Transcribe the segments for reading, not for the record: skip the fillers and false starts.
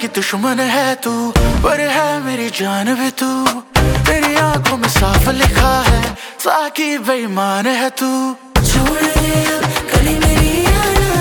की दुश्मन है तू, पर है मेरी जान भी तू। तेरी आंखों में साफ लिखा है, साकी बेईमान है तू। छोड़ दे अब गली मेरी आना,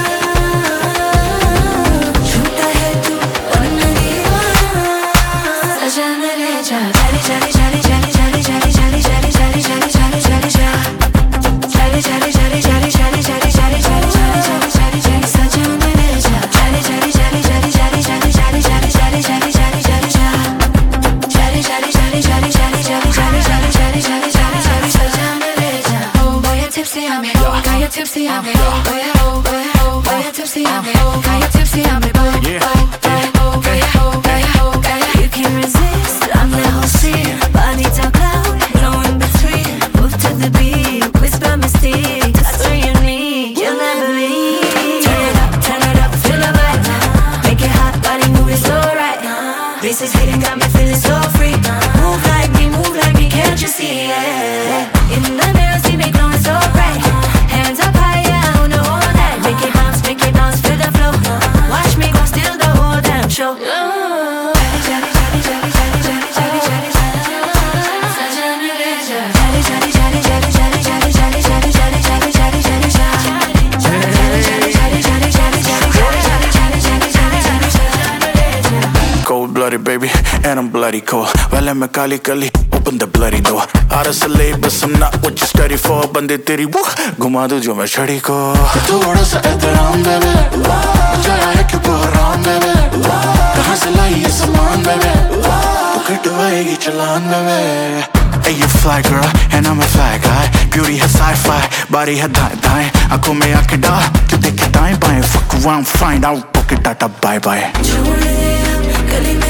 झूठा है तू और मैं दीवाना। सजा न रह जा, चली चली चली चली चली चली चली चली चली चली चली चली जा, चली चली चली चली चली चली चली चली चली चली चली। सजा न रह जा, चली चली चली चली चली चली चली चली चली चली चली चली जा, चली चली चली चली चली चली चली चली चली चली चली चली। सजा न रह जा। Oh boy you're tipsy on me, got you tipsy on me. Oh boy oh boy oh boy you're tipsy on me, got you tipsy on me. Boy oh boy oh boy oh boy oh boy. You can't resist, I'm the whole scene. Body talk loud, no in between. Move to the beat, whisper mystique. That's what you need, you'll never leave. Turn it up, feel the vibe. Make it hot, body moving so right. This is hitting, got me feeling so free. Move like me, can't you see it? In the mirror, see me glowing so bright. Hands up high, yeah, I wanna hold that. Make it bounce, feel the flow. Watch me go, steal the whole damn show. Jolly, jolly, jolly, jolly, jolly, jolly, jolly, jolly. Sajana reja. Jolly, jolly, jolly, jolly, jolly, jolly, jolly, jolly, jolly, jolly, jolly, jolly, jolly. Jolly, jolly, jolly, jolly, jolly, jolly, jolly, jolly, jolly, jolly, jolly, Sajana reja. Cold-blooded baby, and I'm bloody cold. Well, I'm a kali kali, open the bloody door. Out of syllabus, I'm not what you study for. Bande teri woo, घुमा दूं जो मैं छड़ी को. थोड़ा सा एहतराम दे बे, बचाया है क्यों बहराम दे बे. कहाँ से लाई ये सामान दे बे, तू कटवाएगी चलान दे बे. Hey, you fly girl, and I'm a fly guy. Beauty है sci-fi, body है दाएं दाएं. आँखों में आँखें डाल, क्यों देखे दाएं बाएं. Fuck around, find out, okay, Tata bye bye. छोड़ दे अब गली